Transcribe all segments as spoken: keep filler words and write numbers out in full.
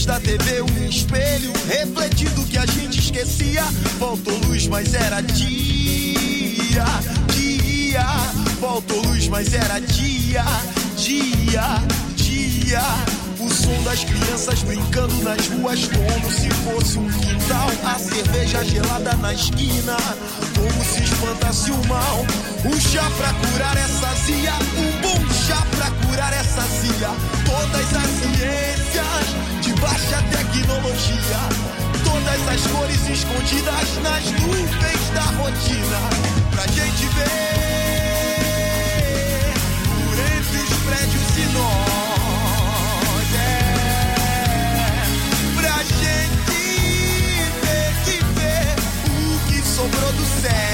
Fez da T V um espelho, refletindo que a gente esquecia. Faltou luz, mas era dia, dia. Faltou luz, mas era dia, dia, dia. O som das crianças brincando nas ruas como se fosse um quintal. A cerveja gelada na esquina, como se espantasse o mal. Um chá pra curar essa azia, um bom chá pra curar essa azia. Todas as ciências de baixa tecnologia, todas as cores escondidas nas nuvens da rotina. Pra gente ver por entre os prédios e nós, é. Pra gente ver que ver o que sobrou do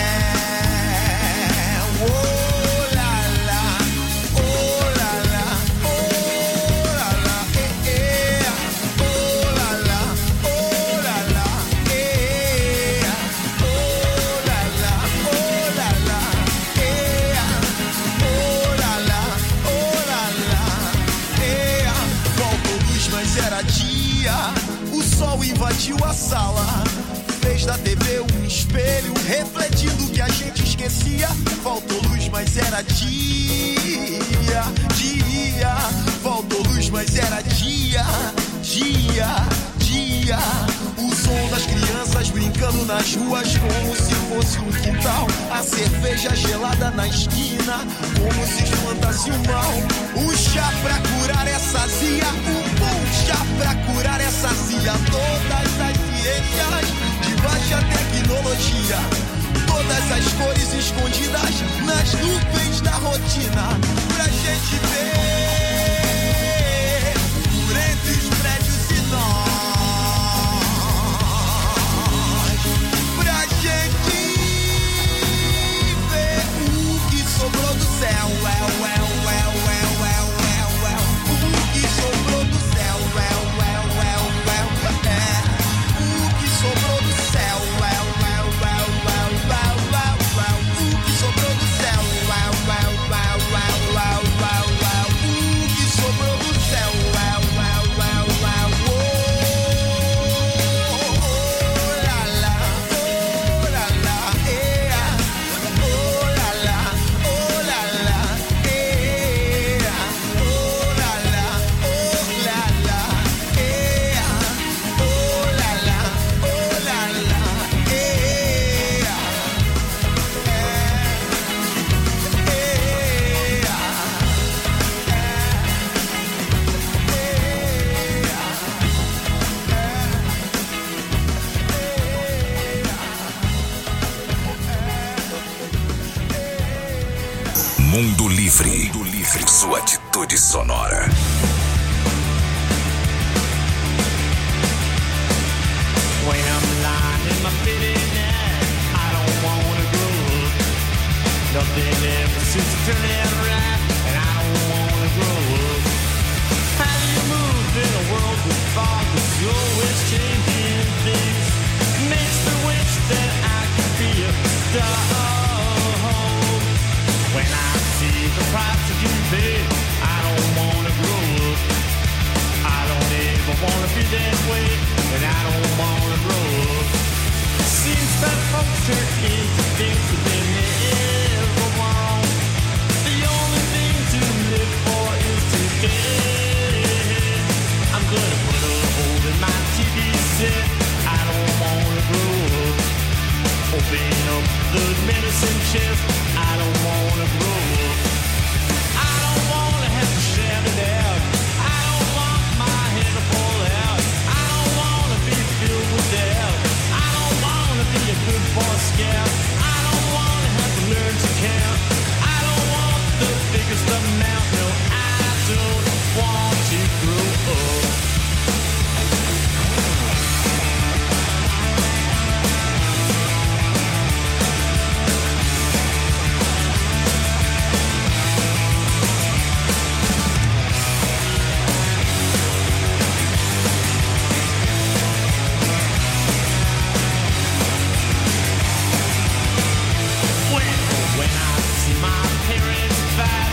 céu. Oh, lá, lá, oh, lá, lá, oh, lá, lá, eh, eh. Oh, lá, lá, oh, lá, lá, eh. Oh, lá, lá, oh, lá, lá, eh. Oh, lá, lá, oh, lá, lá, eh. Faltou luz, mas era dia. O sol invadiu a sala, fez da T V um espelho, refletindo que a gente esquecia. Faltou luz, mas era dia, dia. Faltou luz, mas era dia, dia, dia. O som das crianças brincando nas ruas como se fosse um quintal. A cerveja gelada na esquina, como se espantasse o mal. Um chá pra curar essa azia, um bom chá pra curar essa azia. Todas as ciências de baixa tecnologia, todas as cores escondidas nas nuvens da rotina. Pra gente ver por entre os prédios e nós. Pra gente ver o que sobrou do céu. Well, well, well, well, well, well, well. O que sobrou do céu. Well, well, well, well, é. O que sobrou do céu. Well, well, well, well, well, well, well. O que sobrou do céu. Well, well, well, well, well, well, well. O que sobrou do céu. Well, well, well, well, oh, lá, lá, oh, lá, lá, eh. Oh, lá, lá, oh, lá, lá, eh. Oh, lá, lá, oh, lá, lá, eh. Oh, lá, lá, oh, lá, lá, eh. Mundo Livre. Mundo Livre. Sua atitude sonora. When I'm lying in my bed at night, I don't wanna grow up. Nothing ever seems to turn out right, and I don't wanna grow up. How do you move in a world with fog that's always changing things? Makes me wish that I could be a star. When I see the price that you pay, I don't wanna grow up. I don't ever wanna be that way, and I don't wanna grow up. Seems that folks turn into things that they never want. The only thing to live for is today. I'm gonna put a hole in my T V set. I don't wanna grow up. Open up the medicine chest. I don't wanna grow up. I don't wanna have to shout it out. I don't want my head to fall out. I don't wanna be filled with doubt. I don't wanna be a good boy scout. I don't wanna have to learn to count. I don't want the biggest amount. No, I don't want to grow up.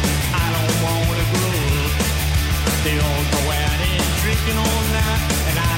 They all go out and drinking all night, and I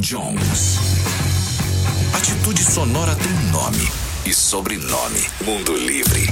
Jones. Atitude Sonora tem nome e sobrenome. Mundo Livre.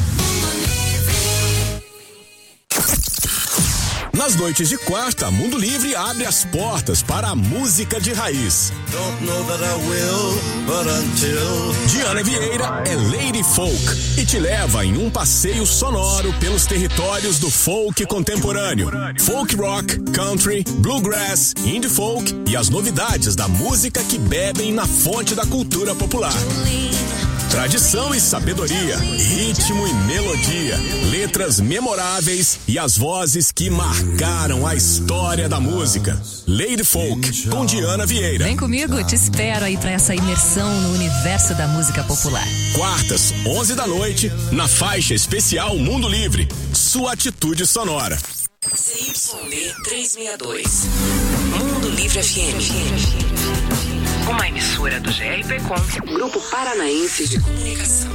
Nas noites de quarta, Mundo Livre abre as portas para a música de raiz. Don't know that I will, but until... Diana Vieira é Lady Folk e te leva em um passeio sonoro pelos territórios do folk contemporâneo. Folk rock, country, bluegrass, indie folk e as novidades da música que bebem na fonte da cultura popular. Tradição e sabedoria, ritmo e melodia, letras memoráveis e as vozes que marcaram a história da música. Lady Folk, com Diana Vieira. Vem comigo, te espero aí pra essa imersão no universo da música popular. Quartas, onze da noite, na faixa especial Mundo Livre, sua atitude sonora. C Y B trezentos e sessenta e dois, Mundo Livre F M. Uma emissora do G R P Com, Grupo Paranaense de Comunicação.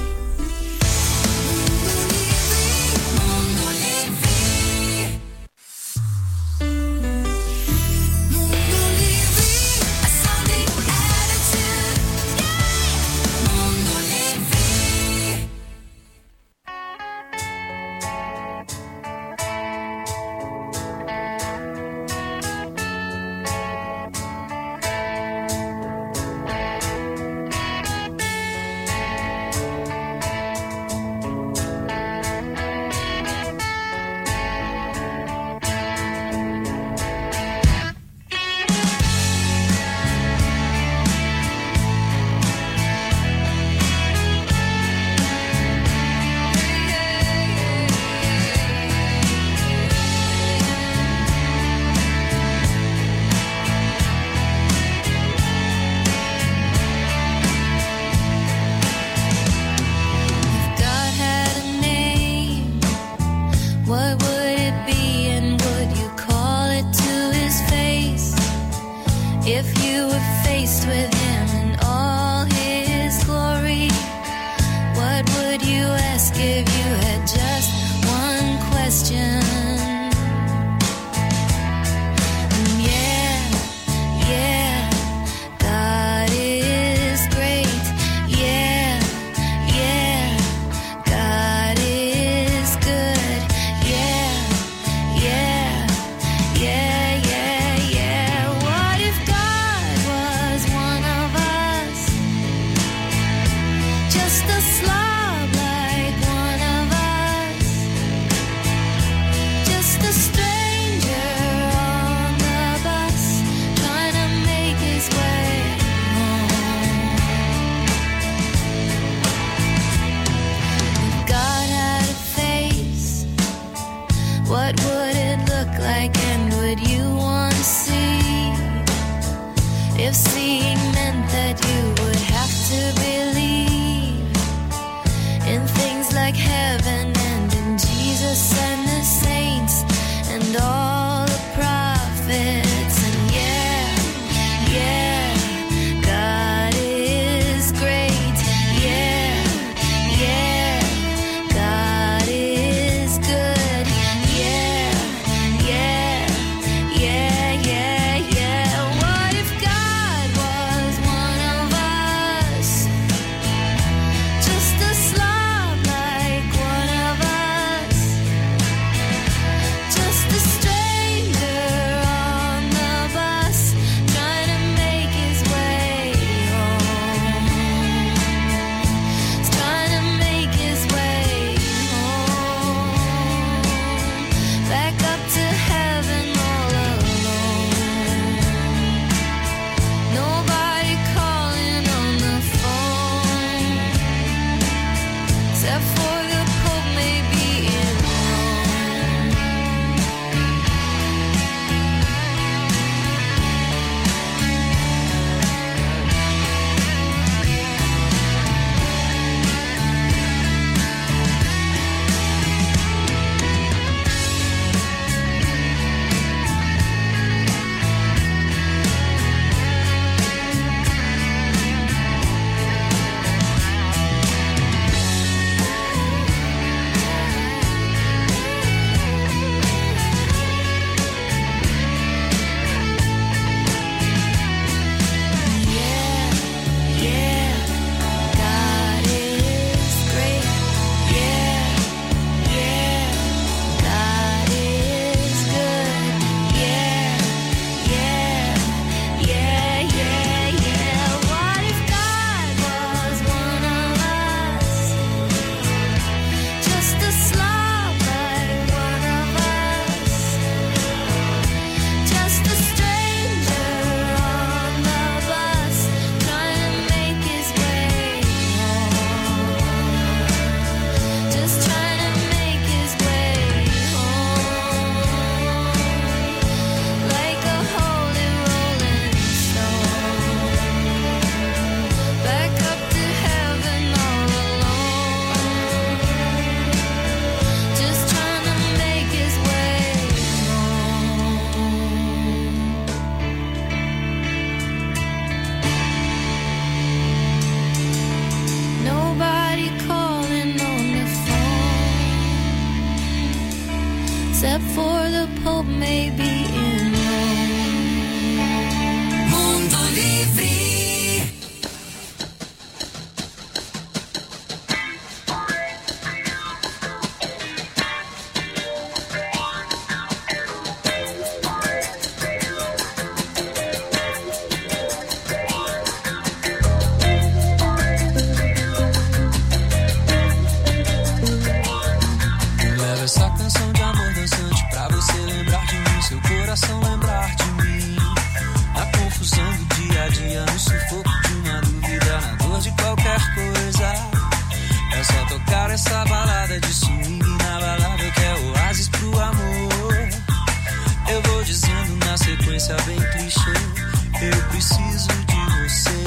sequência bem clichê. Eu preciso de você.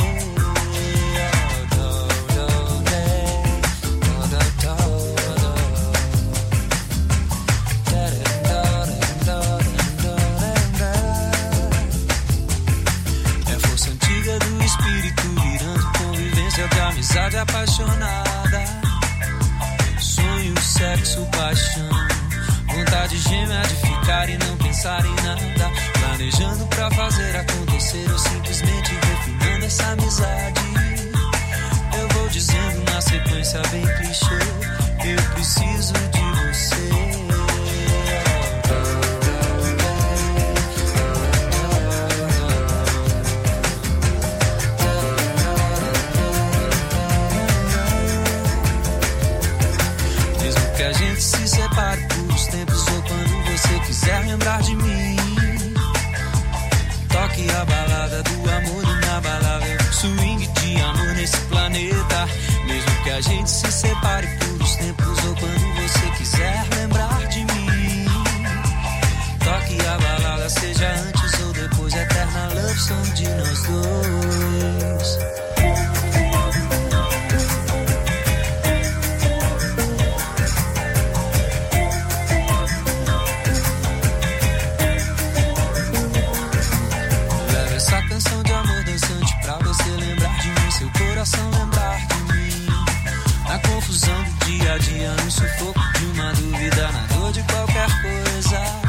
É força antiga do espírito virando convivência de amizade apaixonada. Sonho, sexo, paixão, vontade gêmea de ficar e não pensar em nada. Planejando pra fazer acontecer ou simplesmente refinando essa amizade. Eu vou dizendo na sequência bem clichê. Eu preciso de você. Mesmo que a gente se separe por os tempos ou quando você quiser lembrar de mim, toque a balada do amor inabalável, swing de amor nesse planeta. Mesmo que a gente se separe por os tempos ou quando você quiser lembrar de mim, toque a balada, seja antes ou depois, eterna love song de nós dois. Coração lembrar de mim, na confusão do dia a dia, no sufoco de uma dúvida, na dor de qualquer coisa.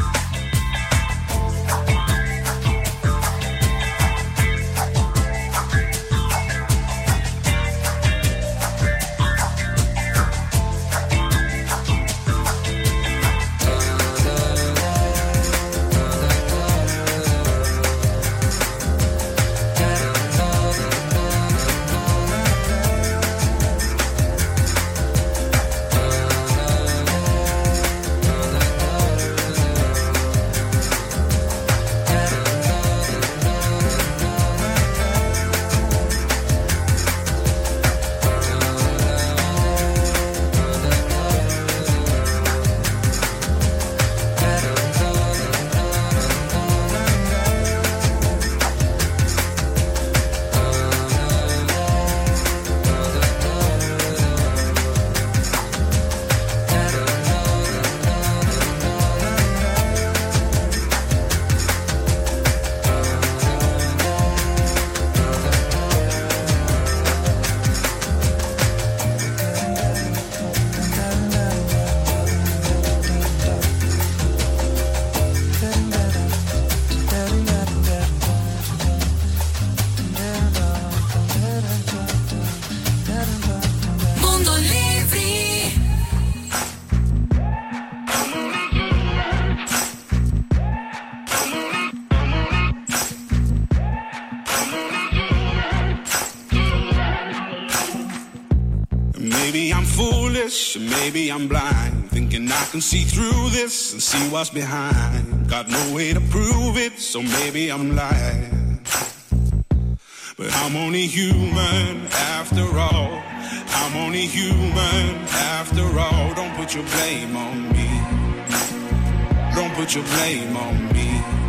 Maybe I'm blind, thinking I can see through this and see what's behind. Got no way to prove it, so maybe I'm lying. But I'm only human after all. I'm only human after all. Don't put your blame on me. Don't put your blame on me.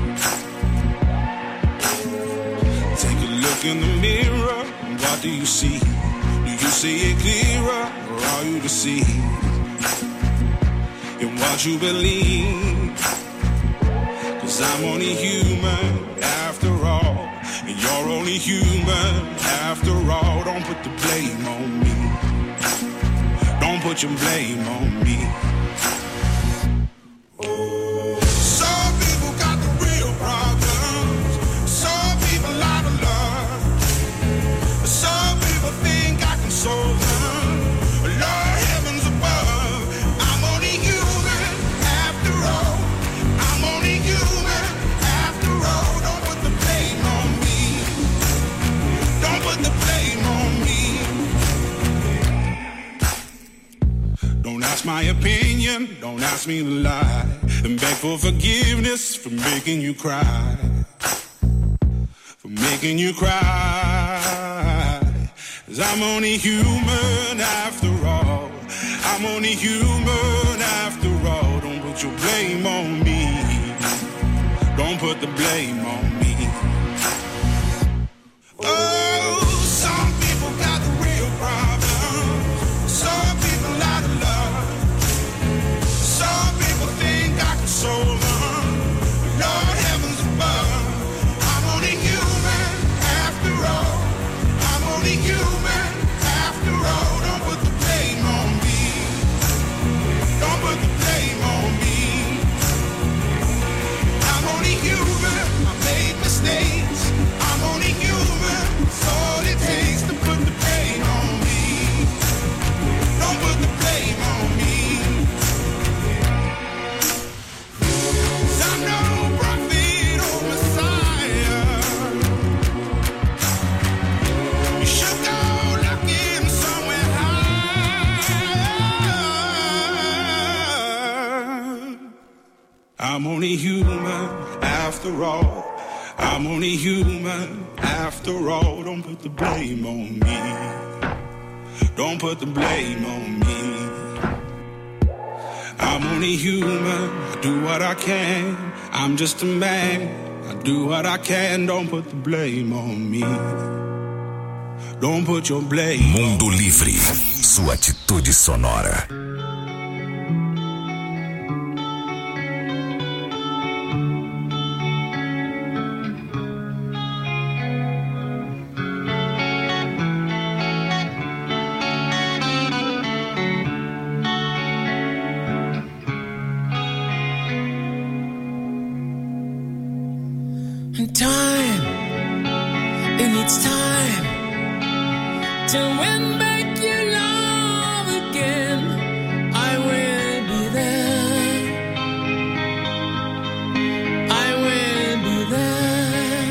Take a look in the mirror, what do you see? Do you see it clearer, or are you deceived in what you believe? 'Cause I'm only human after all, and you're only human after all. Don't put the blame on me. Don't put your blame on me. Some people got the real problems. Some people out of love. Some people think I can solve them. Lord, heavens above, I'm only human after all. I'm only human after all. Don't put the blame on me. Don't put the blame on me. Don't ask my opinion, don't ask me to lie, and beg for forgiveness for making you cry. For making you cry. 'Cause I'm only human after all. I'm only human after all. Don't put your blame on me. Don't put the blame on me. Oh, some people got the real problem. Some people out of love. Some people think I can solve them. Lord heavens above, I'm only human after all. I'm only human after all. Don't put the blame on me. Don't put the blame on me. I'm only human. I made mistakes. I'm only human. It's all it takes to put the blame on me. Don't put the blame on me. 'Cause I'm no prophet or Messiah. You should go looking somewhere high. I'm only human after all. I'm only human after all. Don't put the blame on me. Don't put the blame on me. I'm only human. I do what I can. I'm just a man. I do what I can. Don't put the blame on me. Don't put your blame. Mundo Livre, sua atitude sonora. Time, it needs time to win back your love again. I will be there. I will be there.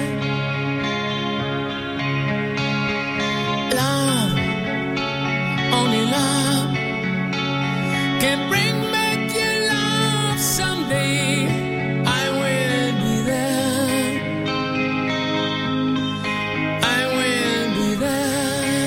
Love, only love can bring back your love someday. I will be there. I will be there.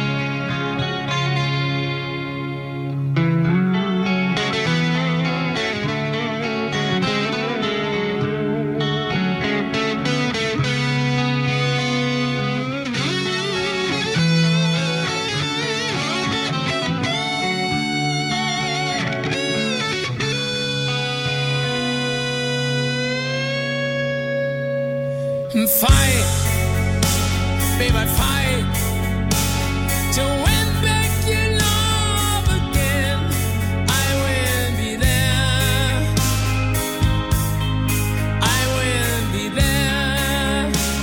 Fight, baby, fight to win back your love again. I will be there. I will be there.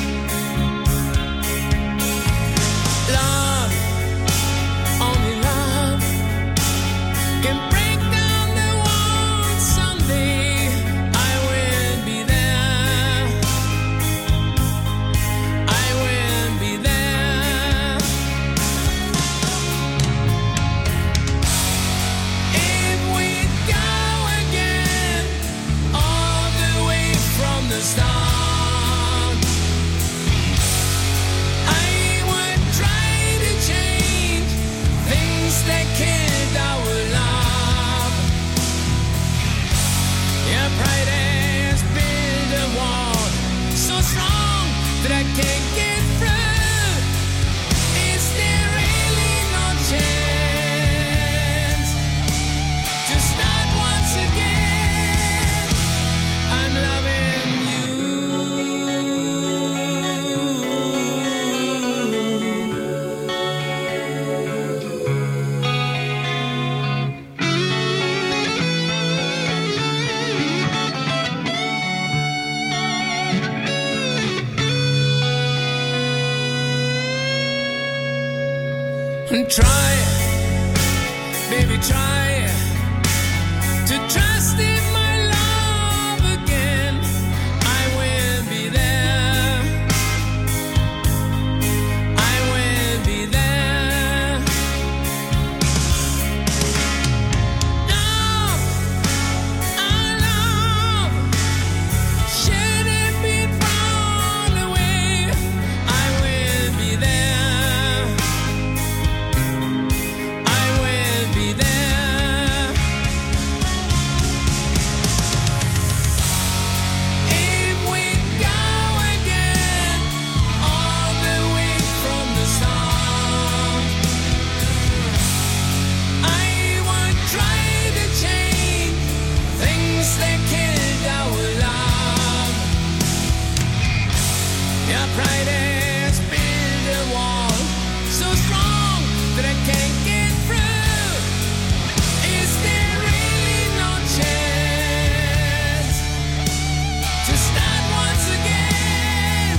Love, only love can break down the walls someday. I will be there. I will be there. If we go again, all the way from the start, I would try to change things that killed our love. Your pride has built a wall so strong that I can't get through. Is there really no chance to start once again? I'm loving you. And try, baby, try to trust in my love again. I will be there. I will be there. Love, our love, should it be thrown away? I will be there. I will be there. my pride has built a wall so strong that I can't get through. Is there really no chance to start once again?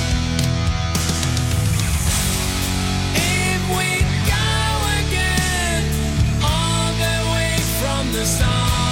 If we go again all the way from the sun,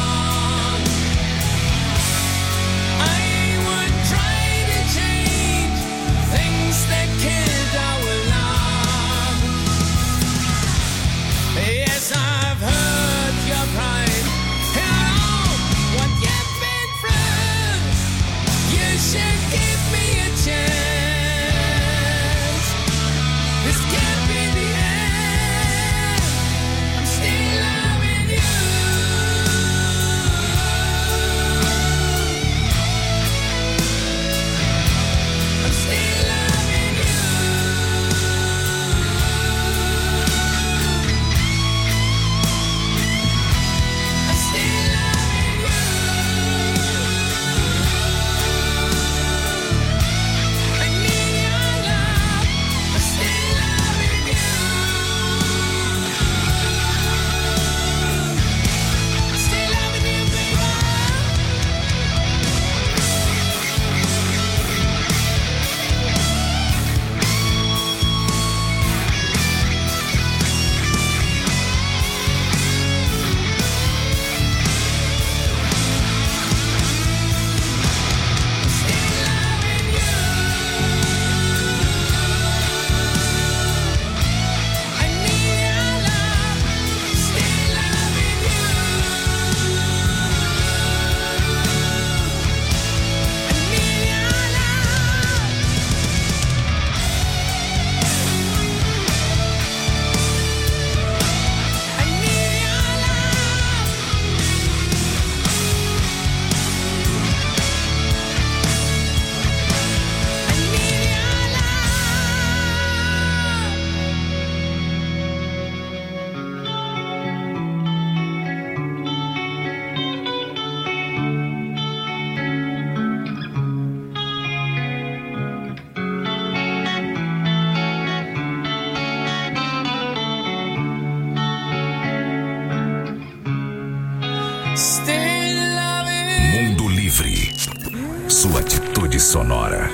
Mundo Livre. Sua atitude sonora.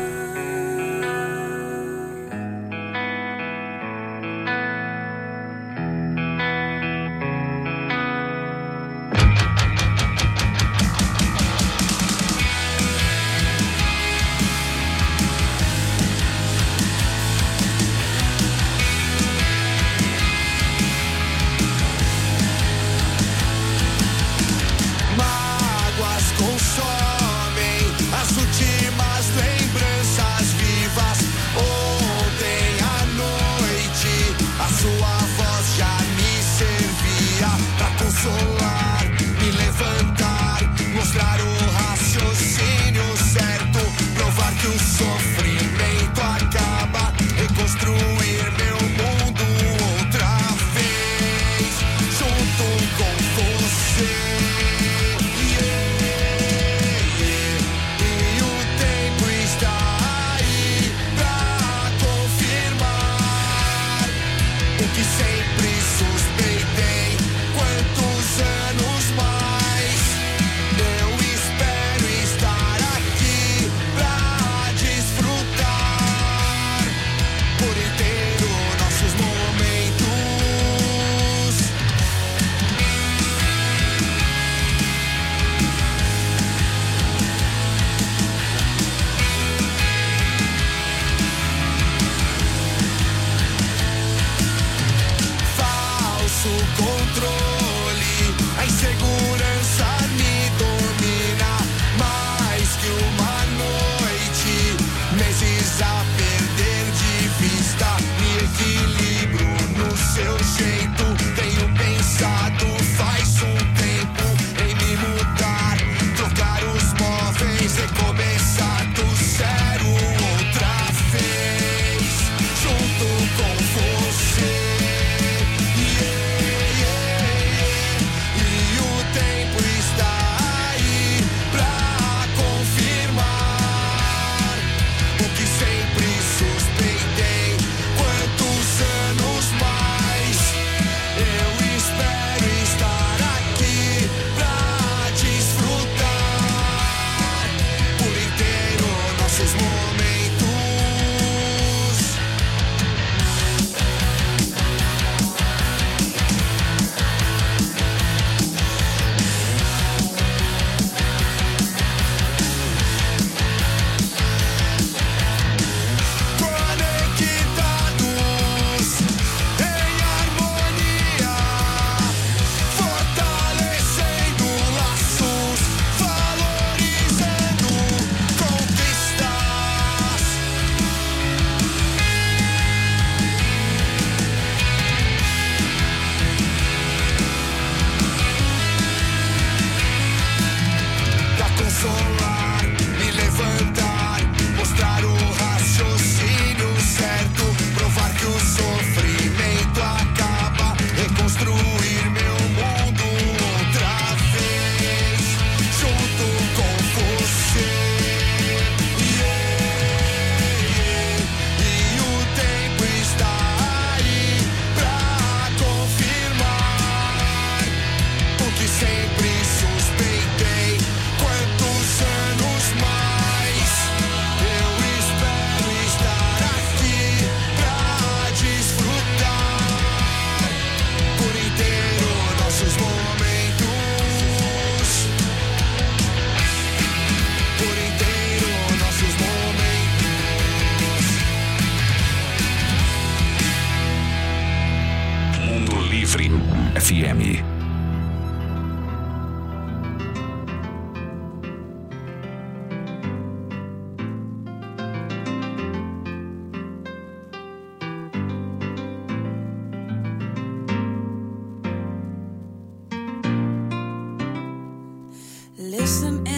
Mágoas consomem as últimas lembranças vivas. Ontem à noite a sua voz já me servia pra consolar, me levantar, mostrar o raciocínio certo, provar que o sofrimento acaba, reconstruir meu mundo outra vez, junto com você. Desfrutar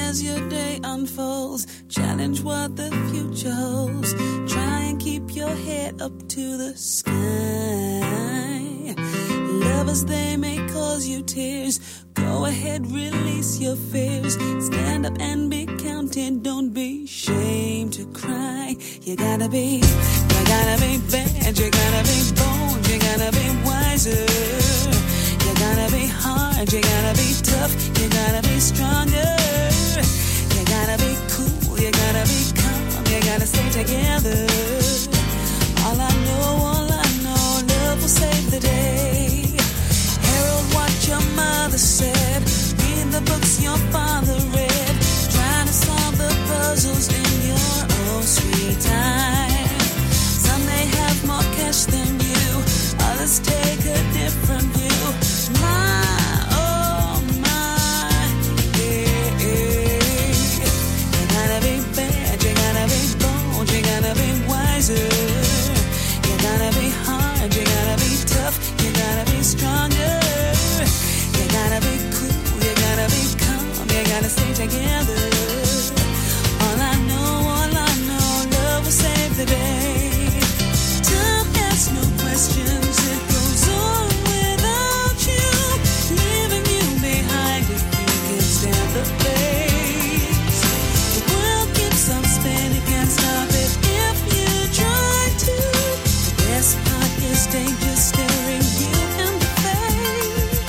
as your day unfolds. Challenge what the future holds. Try and keep your head up to the sky. Lovers, they may cause you tears. Go ahead, release your fears. Stand up and be counted. Don't be ashamed to cry. You gotta be, you gotta be bad. You gotta be bold. You gotta be wiser. You gotta be hard. You gotta be tough. You gotta be stronger. You gotta be cool. You gotta be calm. You gotta stay together. All I know, all I know, love will save the day. Harold, what your mother said. Read the books your father read. Trying to solve the puzzles in your own sweet time. Some may have more cash than you. Others take a different view. My, oh my, yeah, yeah. You gotta be bad. You gotta be bold. You gotta be wiser. You gotta be hard. You gotta be tough. You gotta be stronger. You gotta be cool, you gotta be calm, you gotta stay together. All I know, all I know, love will save the day. Time asks no questions, it goes on without you, leaving you behind if you can stand the pace. The world keeps on spinning, can't stop it if you try to. The best part is danger staring you in the face.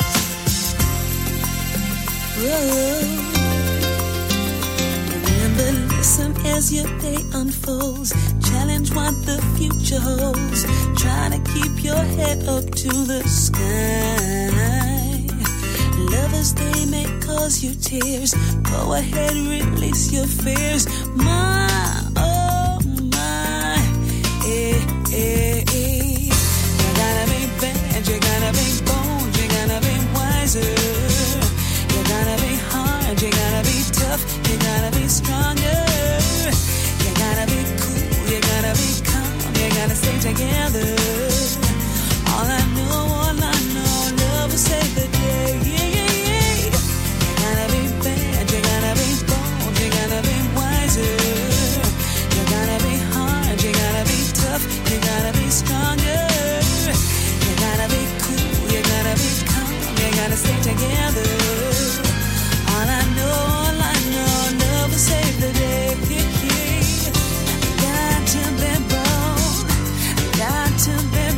Remember, listen as your day unfolds. Challenge what the future holds. Try to keep your head up to the sky. Lovers, they may cause you tears. Go ahead, release your fears. My, oh my, eh, eh, eh. You gotta be bad, you gotta be bold, you gotta be wiser. You gotta be hard, you gotta be tough, you gotta be stronger. You gotta be cool, you gotta be calm, you gotta stay together. All I know, all I know, love will save the day. Yeah, yeah, yeah. You gotta be bad, you gotta be bold, you gotta be wiser. You gotta be hard, you gotta be tough, you gotta be stronger. You gotta be cool, you gotta be calm, you gotta stay together. All I know, all I know, love will save the day. Got to be bold, got to be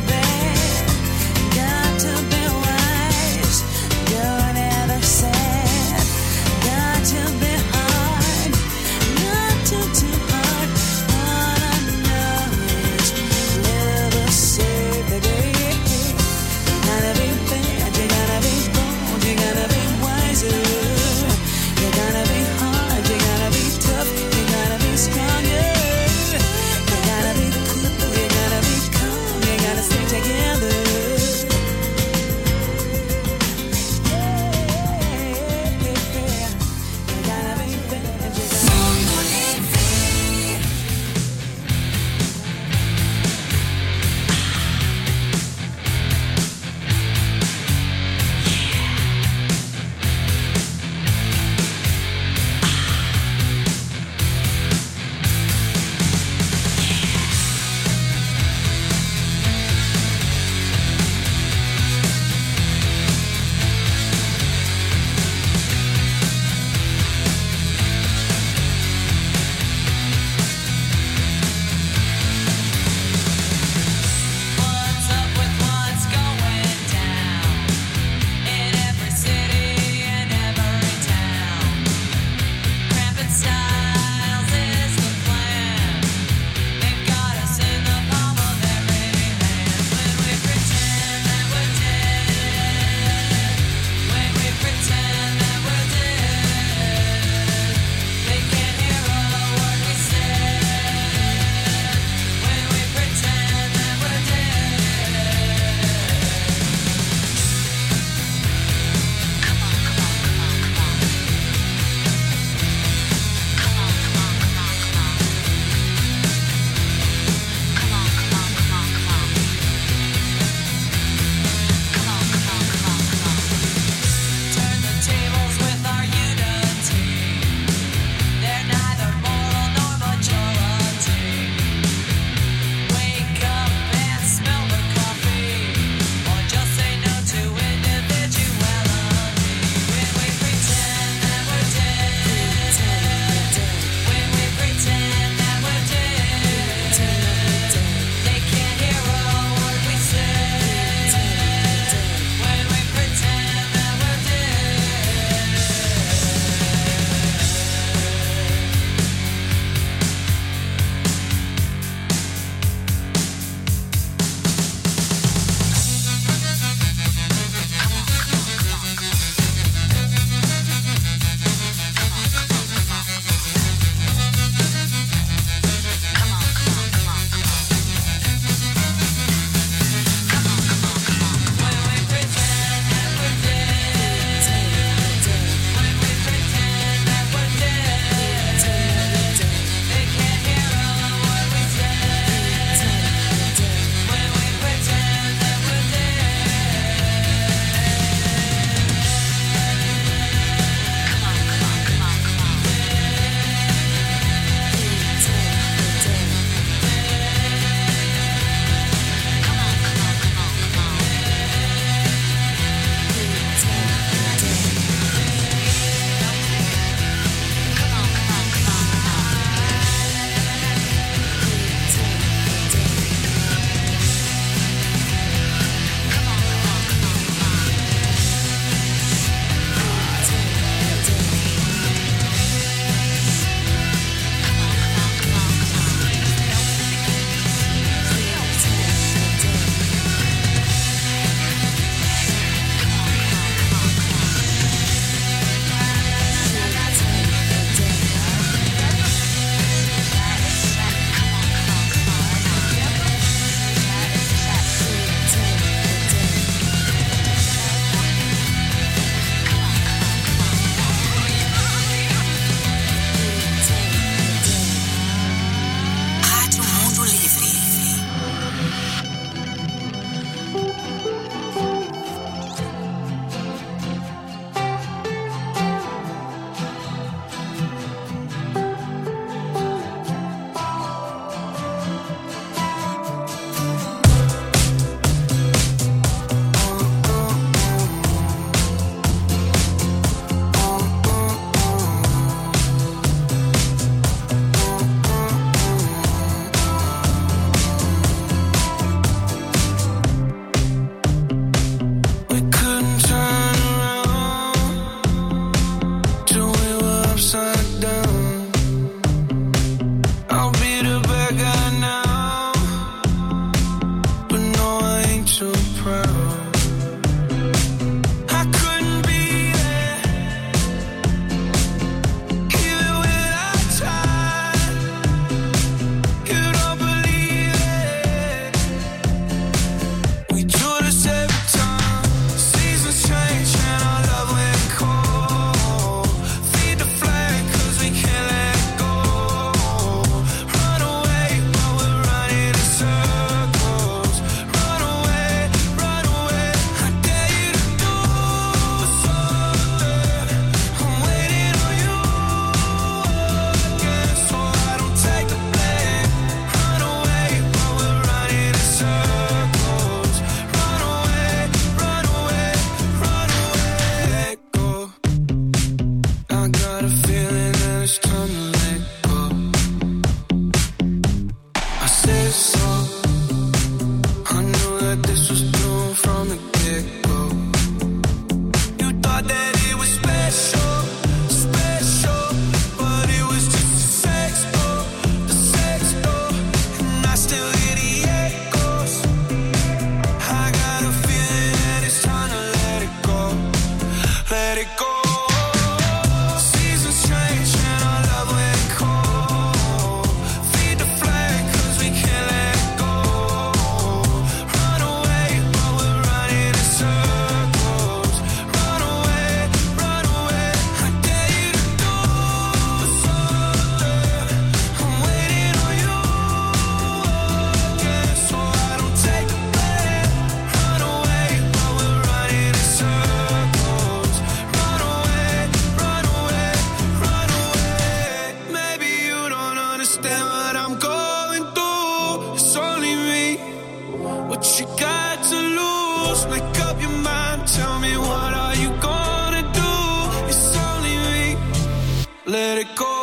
what you got to lose. Make up your mind, tell me what are you gonna do. It's only me, let it go.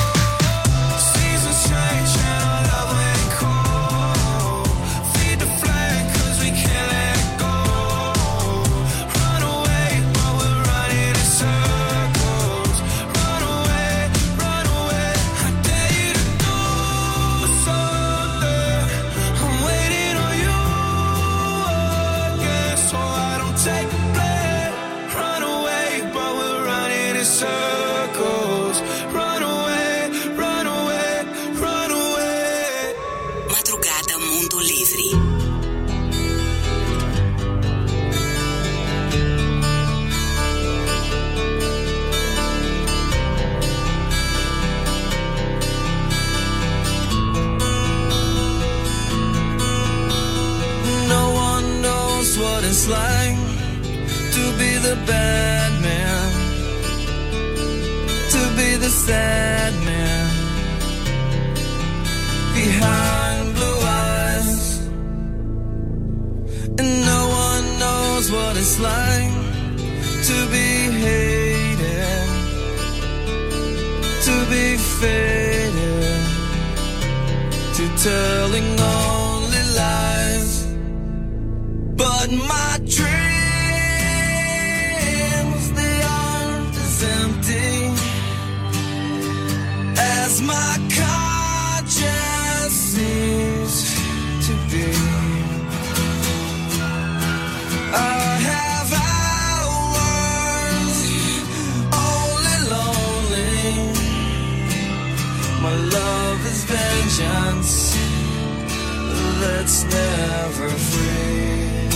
It's like to be the bad man, to be the sad man behind blue eyes, and no one knows what it's like to be hated, to be faded, to telling only lies. But my dreams, they aren't as empty as my conscience seems to be. I have hours only lonely. My love is vengeance that's never free.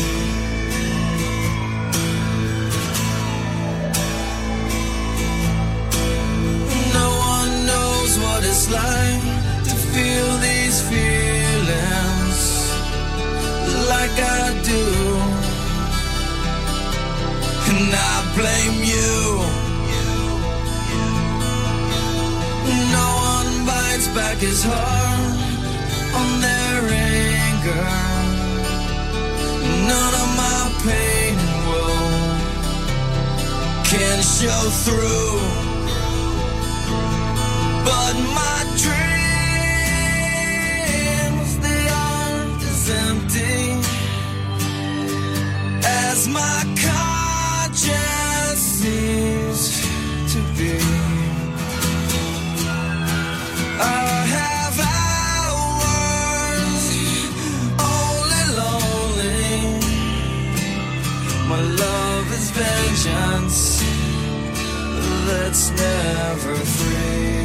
What it's like to feel these feelings like I do, and I blame you. No one bites back his heart on their anger. None of my pain and woe can show through. But my dreams, they aren't as empty as my conscience seems to be. I have hours only lonely. My love is vengeance that's never free.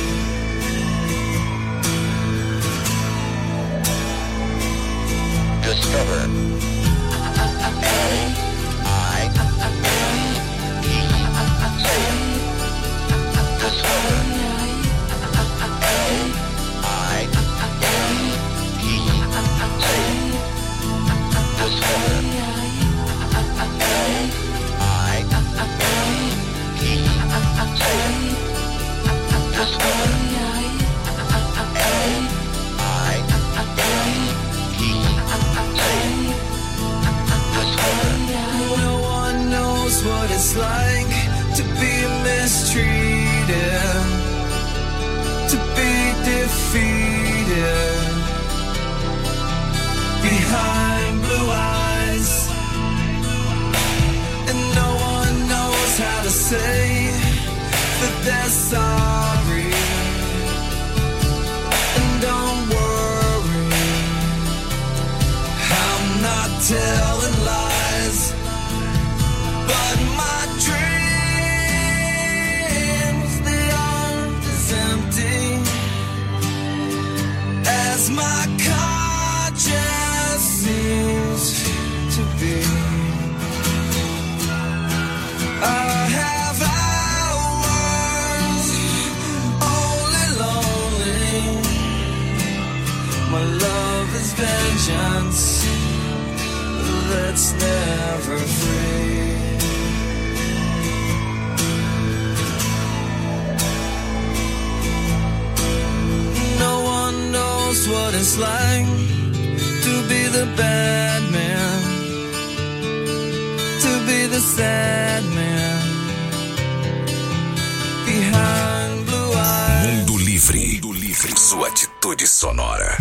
Discover L I E. Say it. Discover L I E. Say it. Discover L I E. Say it. Discover L I E. No one knows what it's like to be mistreated, to be defeated behind blue eyes, and no one knows how to say that they're sorry. And don't worry, I'm not telling lies. But my dreams, they aren't as empty as my conscience seems to be. I have hours only lonely. My love is vengeance that's never free. No one knows what it's like to be the bad man, to be the sad man behind blue eyes. Mundo Livre, Mundo Livre, sua atitude sonora.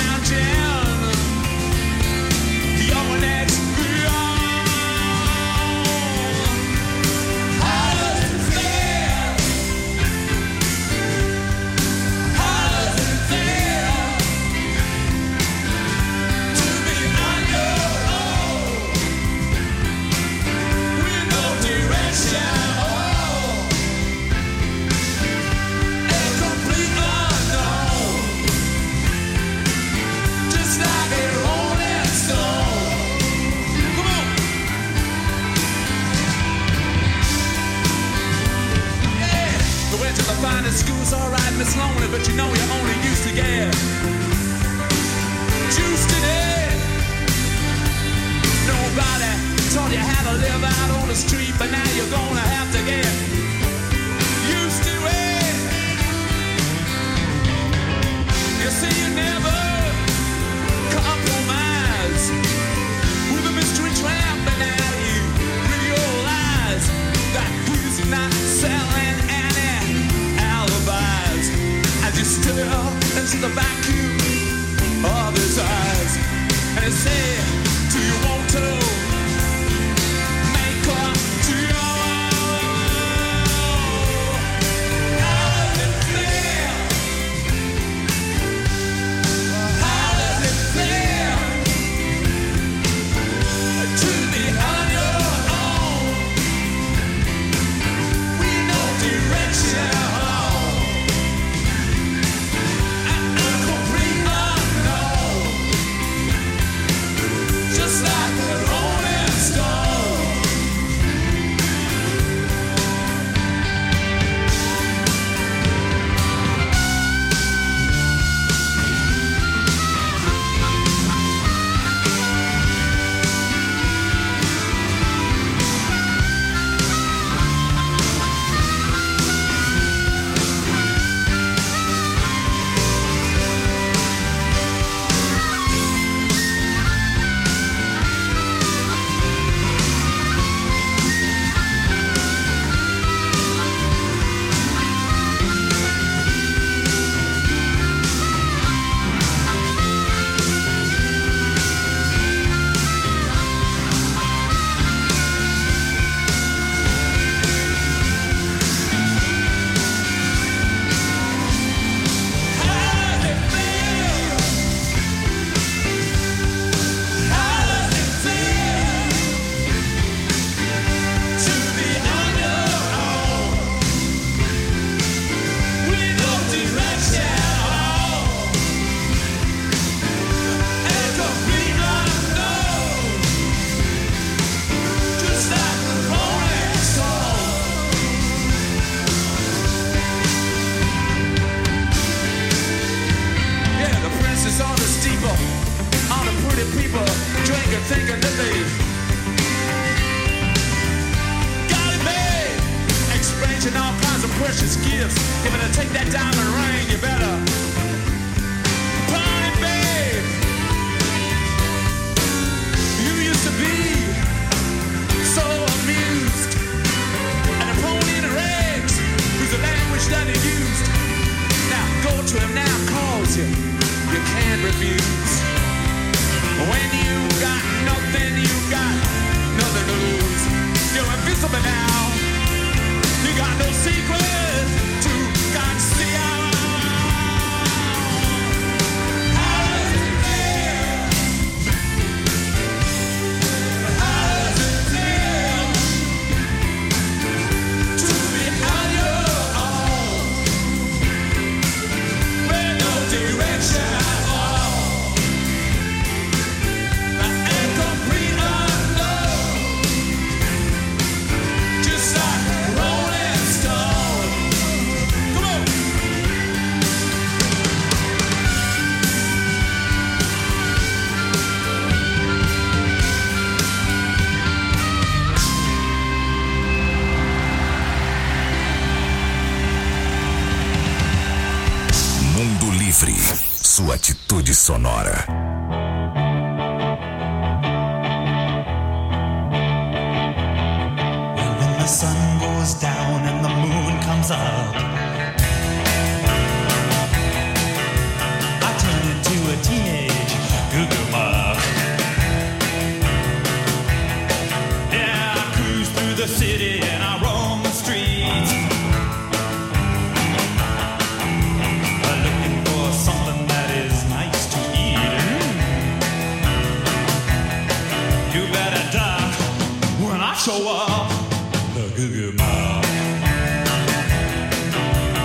Your next beyond. street, but now you're gonna have to get used to it. You see, you never compromise with a mystery tramp, but now you realize that he's not selling any alibis. As you stare into the vacuum of his eyes, and he say, do you want to make up to your own? How does it feel? How does it feel to be on your own? With no direction and a complete unknown. Just like a rolling stone. Thinking that they got it made, exchanging all kinds of precious gifts. If to take that diamond ring, you better pawn it, babe. You used to be so amused, and a pony in the rags was the language that he used. Now go to him now, calls you, you can't refuse. When you got nothing, you got nothing to lose. You're invisible now. You got no secret to conceal. How does it feel? How does it feel to be on your own with no direction at all? Mundo Livre, sua atitude sonora. When the sun goes down and the moon comes up, I turn into a teenage goo-goo muck. Yeah, I cruise through the city and I roam the streets, looking for something that is nice to eat. You better duck when I show up, the goo-goo mob.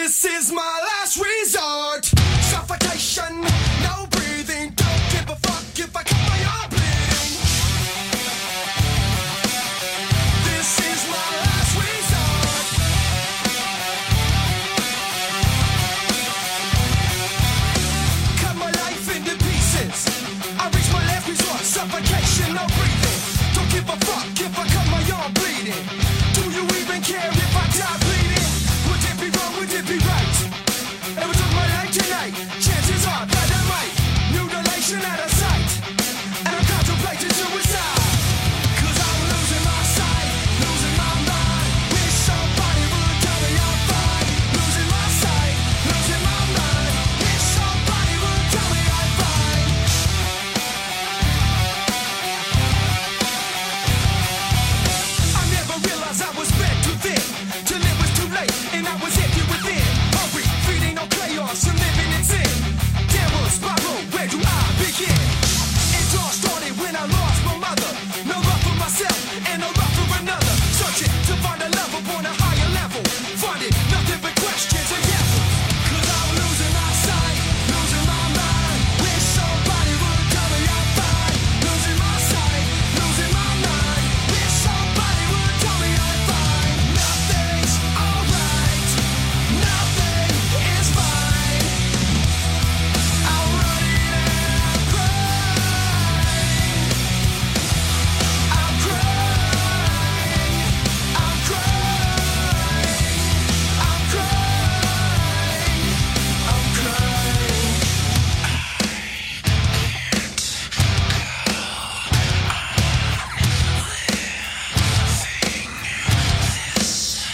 This is my last resort. Suffocation, no breathing. Don't give a fuck if I cut my arm bleeding. This is my last resort. Cut my life into pieces. I reach my last resort. Suffocation, no breathing. Don't give a fuck if I cut my arm bleeding. Do you even care if I die bleeding? Would it be wrong? Would it be right? It was on my life tonight.